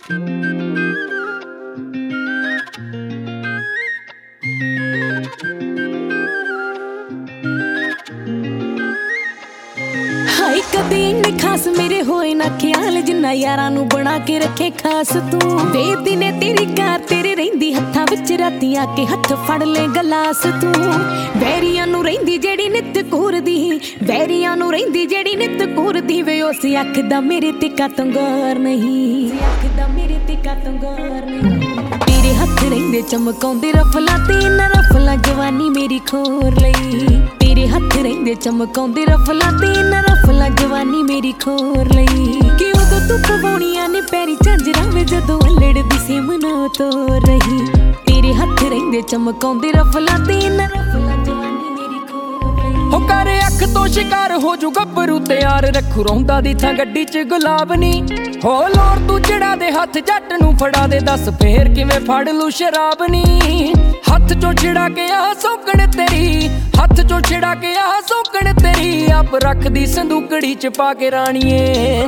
हाय कदे इन्ने खास मेरे होए ना ख्याल जिन्ना यारां नू बना के रखे खास तू बेदी ने तेरी कार तेरे रहिंदी हत्थां विच राती आके हत्थ फड़ ले गलास तू वैरियां नू रहिंदी जेड़ी नित घूरदी वैरियां नू रहिंदी जेड़ी नित घूरदी वे उस अख दा मेरे ते कातों गौर नहीं अख दा मेरे ते कातों गौर नहीं तेरे हत्थ रहिंदे चमकाउंदे रफला ते ना रफला जवानी मेरी खोर लई तेरे हत्थ रहिंदे चमकाउंदे रफला ते ना रफला जवानी मेरी खोर लई कि उदों तू पवाउणियां ने पैरी झांजरां वे जदों अल्लड़दी सी मनो तो रही तेरे हत्थ रहिंदे चमकाउंदे रफला ते ना रफला जवानी मेरी खोर लई हो कर अख तो शिकार हो जू गब्बरू तैयार रखू रौंदा दी थां गड्डी च गुलाब नी हो लोर तू चढ़ा दे हथ जट नू फड़ा दे दस फेर किवें फड़ लू शराब नी हथ चो छिड़ा के आ सौकण तेरी हथ चो छिड़ा के आ सौकण तेरी आप रख दी संदूकड़ी च पा के राणीए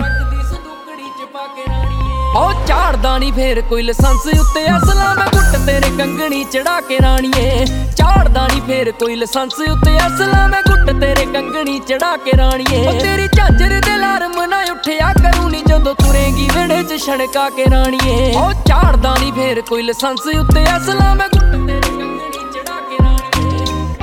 ओ झाड़दा नी फेर कोई लाइसेंस उत्ते असला मैं गुट तेरे कंगणी चढ़ा के राणीए झाड़दा नी फेर कोई लाइसेंस उत्ते असला मैं गुट तेरे कंगणी चढ़ा के राणीए ओ तेरी झांजर दे अलार्म ना उठिया करूं नी जदों तुरेंगी वेड़े च छणका के राणीए ओ झाड़दा नी फेर कोई लाइसेंस उत्ते असला मैं गुट तेरे कंगणी चढ़ा के राणीए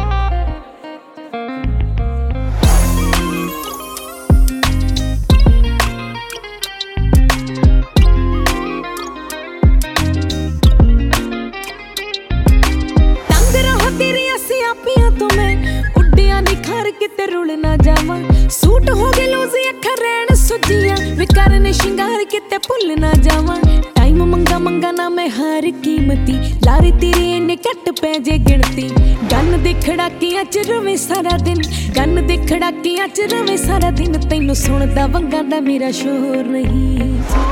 किते रुल ना जावा सूट हो गए लूज़ अखर रैन सुजियां वे करने शिंगार किते भुल ना जावा टाइम मंगा मंगा ना मैं हार कीमती लारे तेरे इन्ने कट पै जे गिनती गन दे खड़ाकियां च रवे सारा दिन गन दे खड़ाकियां च रवे सारा दिन तैनू सुनदा वंगा दा मेरा शोर नहीं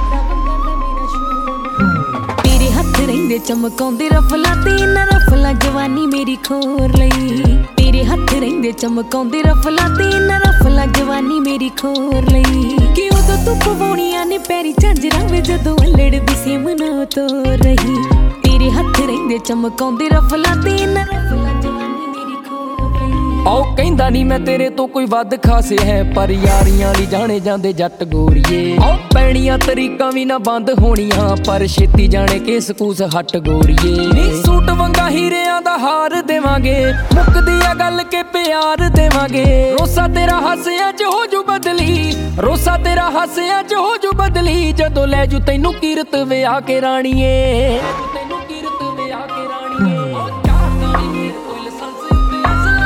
तेरे हत्थ रहिंदे चमकाउंदे रफला ते ना रफला जवानी मेरी खोर लई तेरे हत्थ रहिंदे चमकाउंदे रफला ते ना रफला जवानी मेरी खोर लई कि उदों तू पवाउणियां ने पैरी झांजरां वे जदों अल्लड़दी सी मनो तो रही तेरे हत्थ रहिंदे चमकाउंदे रफला ते ना रफला जवानी मेरी खोर लई आओ कहंदा नी मैं तेरे तो कोई वध खास है पर यारियां ली जाने जांदे जट गोरीए आओ पैणियां तरीकां भी ना बंद होणियां पर छेती जाने केस कूस हट गोरीए नी सूट वंगा हीरियां दा हार देवांगे मुकदी आ गल के प्यार देवांगे रोसा तेरा हासियां च हो जू बदली रोसा तेरा हासियां च हो जू बदली जदों लै जू तैनू कीरत विआह के राणीए तैनू कीरत विआह के राणीए ओ झाड़दा नी फेर कोई लाइसेंस उत्ते असला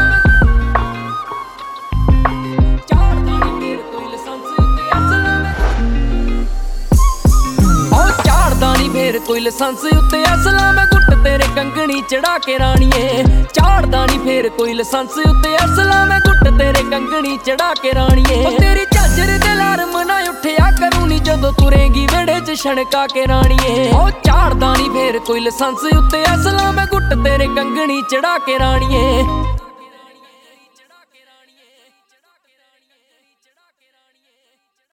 झाड़दा नी फेर कोई लाइसेंस उत्ते असला ओ झाड़दा नी फेर कोई लाइसेंस उत्ते असला मैं गुट तेरे कंगणी चढ़ा के राणीए झाड़दा नी फेर कोई लाइसेंस उत्ते असला मैं गुट तेरे कंगणी चढ़ा के राणीए ओ तेरी झांजर दे अलार्म ना उठिया करूं नी जदों तुरेंगी वेड़े च छणका के राणीए ओ झाड़दा नी फेर कोई लाइसेंस उत्ते असला मैं गुट तेरे कंगणी चढ़ा के राणीए।